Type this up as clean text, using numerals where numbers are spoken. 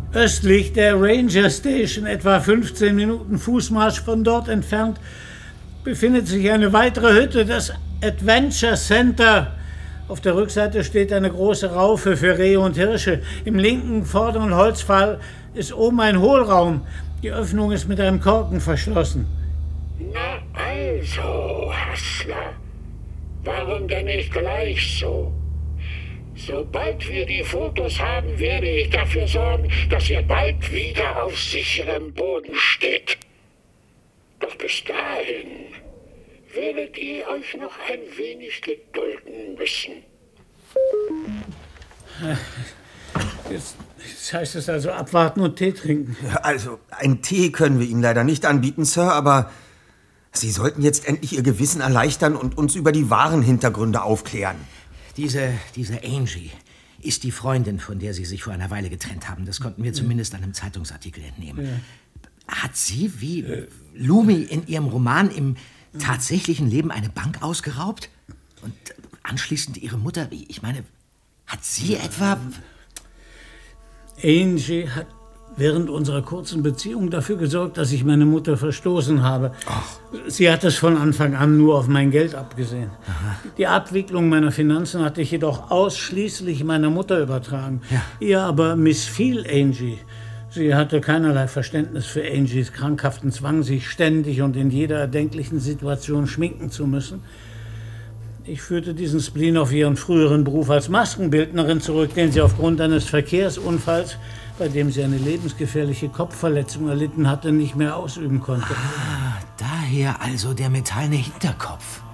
Östlich der Ranger Station, etwa 15 Minuten Fußmarsch von dort entfernt, befindet sich eine weitere Hütte, das Adventure Center. Auf der Rückseite steht eine große Raufe für Rehe und Hirsche. Im linken vorderen Holzpfahl ist oben ein Hohlraum. Die Öffnung ist mit einem Korken verschlossen. Na also, Hassler, warum denn nicht gleich so? Sobald wir die Fotos haben, werde ich dafür sorgen, dass ihr bald wieder auf sicherem Boden steht. Doch bis dahin werdet ihr euch noch ein wenig gedulden müssen. Jetzt heißt es also abwarten und Tee trinken. Also, einen Tee können wir Ihnen leider nicht anbieten, Sir, aber Sie sollten jetzt endlich Ihr Gewissen erleichtern und uns über die wahren Hintergründe aufklären. Diese Angie ist die Freundin, von der Sie sich vor einer Weile getrennt haben. Das konnten wir zumindest an einem Zeitungsartikel entnehmen. Ja. Hat sie, wie Lumi in ihrem Roman, im tatsächlichen Leben eine Bank ausgeraubt? Und anschließend ihre Mutter, ich meine, hat sie etwa... Angie hat während unserer kurzen Beziehung dafür gesorgt, dass ich meine Mutter verstoßen habe. Ach. Sie hat es von Anfang an nur auf mein Geld abgesehen. Aha. Die Abwicklung meiner Finanzen hatte ich jedoch ausschließlich meiner Mutter übertragen. Ja. Ihr aber missfiel Angie. Sie hatte keinerlei Verständnis für Angies krankhaften Zwang, sich ständig und in jeder erdenklichen Situation schminken zu müssen. Ich führte diesen Spleen auf ihren früheren Beruf als Maskenbildnerin zurück, den sie aufgrund eines Verkehrsunfalls, bei dem sie eine lebensgefährliche Kopfverletzung erlitten hatte, nicht mehr ausüben konnte. Ah, daher also der metallene Hinterkopf.